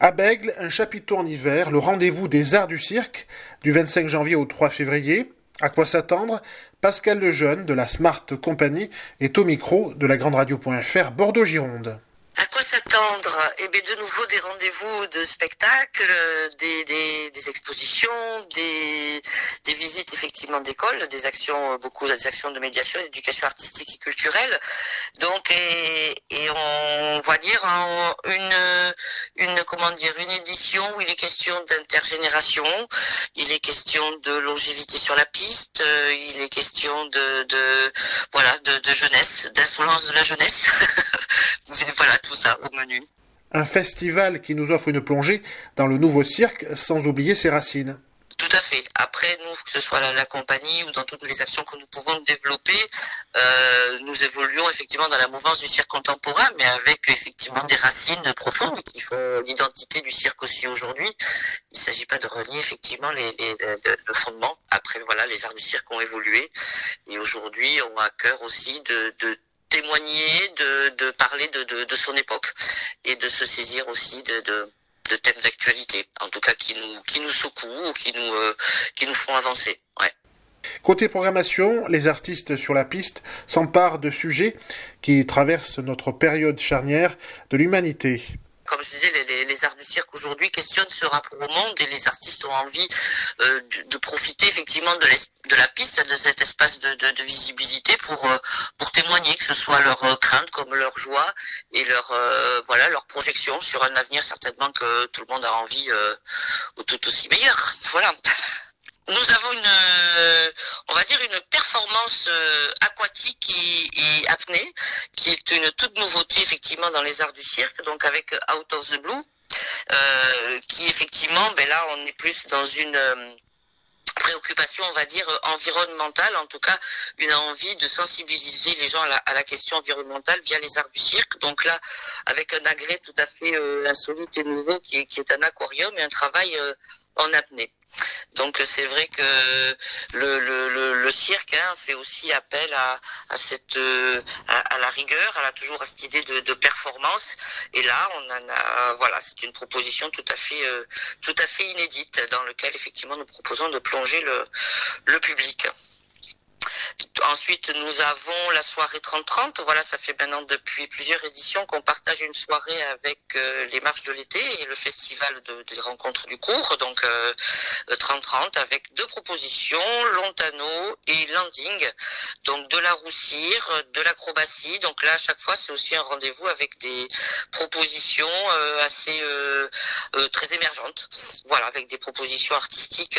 À Bègles, un chapiteau en hiver, le rendez-vous des arts du cirque, du 25 janvier au 3 février. À quoi s'attendre? Pascal Lejeune de la Smart Company est au micro de la Grande Radio.fr Bordeaux-Gironde. À quoi s'attendre? Eh bien, de nouveau des rendez-vous de spectacles, des expositions, des visites effectivement d'écoles, des actions, beaucoup des actions de médiation, d'éducation artistique et culturelle. Donc, et on va dire une édition où il est question d'intergénération, il est question de longévité sur la piste, il est question de jeunesse, d'insolence de la jeunesse. Voilà, tout ça au menu. Un festival qui nous offre une plongée dans le nouveau cirque sans oublier ses racines. Tout à fait. Après, nous, que ce soit la compagnie ou dans toutes les actions que nous pouvons développer, nous évoluons effectivement dans la mouvance du cirque contemporain, mais avec effectivement des racines profondes qui font l'identité du cirque aussi aujourd'hui. Il ne s'agit pas de renier effectivement le fondement. Après, voilà, les arts du cirque ont évolué et aujourd'hui ont à cœur aussi de témoigner, de parler de son époque et de se saisir aussi de thèmes d'actualité, en tout cas qui nous secouent ou qui nous font avancer. Ouais. Côté programmation, les artistes sur la piste s'emparent de sujets qui traversent notre période charnière de l'humanité. Comme je disais, les arts du cirque aujourd'hui questionnent ce rapport au monde et les artistes ont envie de profiter effectivement de la piste, de cet espace de visibilité pour témoigner, que ce soit leur crainte comme leur joie et leur projection sur un avenir certainement que tout le monde a envie tout aussi meilleur. Voilà. Nous avons une performance aquatique et apnée qui est une toute nouveauté effectivement dans les arts du cirque, donc avec Out of the Blue, qui effectivement, là on est plus dans une préoccupation, on va dire, environnementale, en tout cas une envie de sensibiliser les gens à la question environnementale via les arts du cirque. Donc là, avec un agrès tout à fait insolite et nouveau qui est un aquarium et un travail en apnée. Donc c'est vrai que le cirque fait aussi appel à la rigueur, toujours à cette idée de performance. Et là, c'est une proposition tout à fait inédite dans lequel effectivement nous proposons de plonger le public. Ensuite, nous avons la soirée 30-30. Voilà, ça fait maintenant depuis plusieurs éditions qu'on partage une soirée avec les marches de l'été et le festival des rencontres du cours. Donc 30-30 avec deux propositions, Lontano et Landing. Donc de la roussire, de l'acrobatie. Donc là, à chaque fois, c'est aussi un rendez-vous avec des propositions assez très émergentes. Voilà, avec des propositions artistiques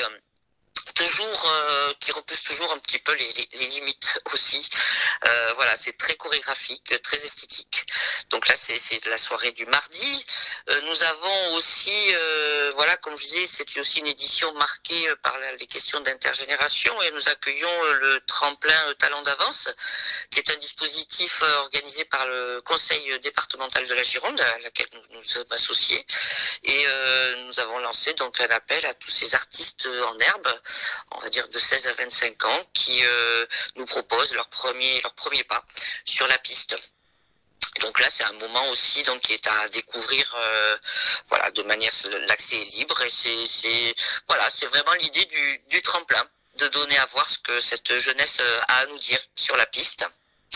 qui repousse toujours un petit peu les limites aussi. Voilà, c'est très chorégraphique, très esthétique. Donc là, c'est la soirée du mardi. Nous avons aussi, comme je disais, c'est aussi une édition marquée par les questions d'intergénération et nous accueillons le tremplin Talent d'avance, qui est un dispositif organisé par le Conseil départemental de la Gironde, à laquelle nous sommes associés. Et nous avons lancé donc un appel à tous ces artistes en herbe, on va dire de 16 à 25 ans, qui nous proposent leur premier pas sur la piste. Donc là, c'est un moment aussi qui est à découvrir, de manière, l'accès est libre et c'est vraiment l'idée du tremplin, de donner à voir ce que cette jeunesse a à nous dire sur la piste.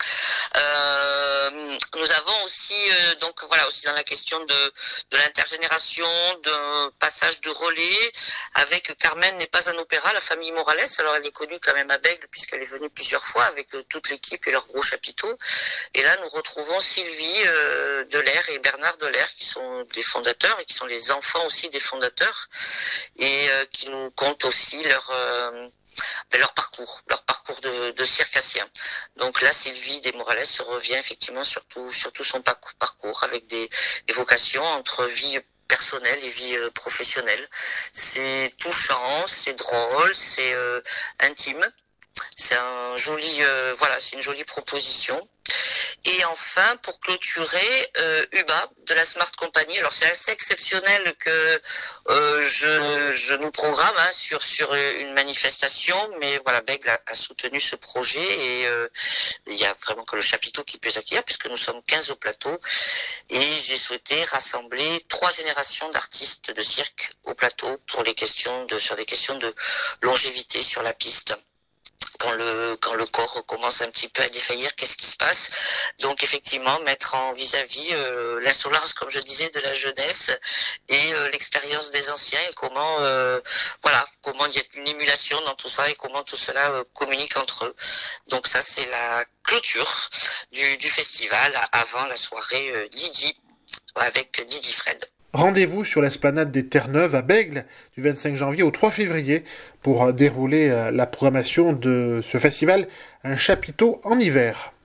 Nous avons aussi aussi dans la question de l'intergénération, d'un passage de relais avec Carmen n'est pas un opéra, la famille Morales. Alors elle est connue quand même à Bègles puisqu'elle est venue plusieurs fois avec toute l'équipe et leur gros chapiteau. Et là nous retrouvons Sylvie Delair et Bernard Delair qui sont des fondateurs et qui sont les enfants aussi des fondateurs et qui nous content aussi leur parcours de circassien. Donc là, Sylvie des Morales revient effectivement surtout son parcours avec des évocations entre vie personnelle et vie professionnelle. C'est touchant, c'est drôle, c'est intime. C'est une jolie proposition. Et enfin, pour clôturer, UBA de la Smart Company. Alors c'est assez exceptionnel que je nous programme sur une manifestation, mais voilà, Bègles a soutenu ce projet et il y a vraiment que le chapiteau qui peut accueillir puisque nous sommes 15 au plateau et j'ai souhaité rassembler 3 générations d'artistes de cirque au plateau sur des questions de longévité sur la piste. Quand le corps commence un petit peu à défaillir, qu'est-ce qui se passe? Donc effectivement, mettre en vis-à-vis l'insolence, comme je disais, de la jeunesse et l'expérience des anciens et comment il y a une émulation dans tout ça et comment tout cela communique entre eux. Donc ça, c'est la clôture du festival avant la soirée Didi avec Didi Fred. Rendez-vous sur l'esplanade des Terre-Neuve à Bègles du 25 janvier au 3 février pour dérouler la programmation de ce festival, un chapiteau en hiver.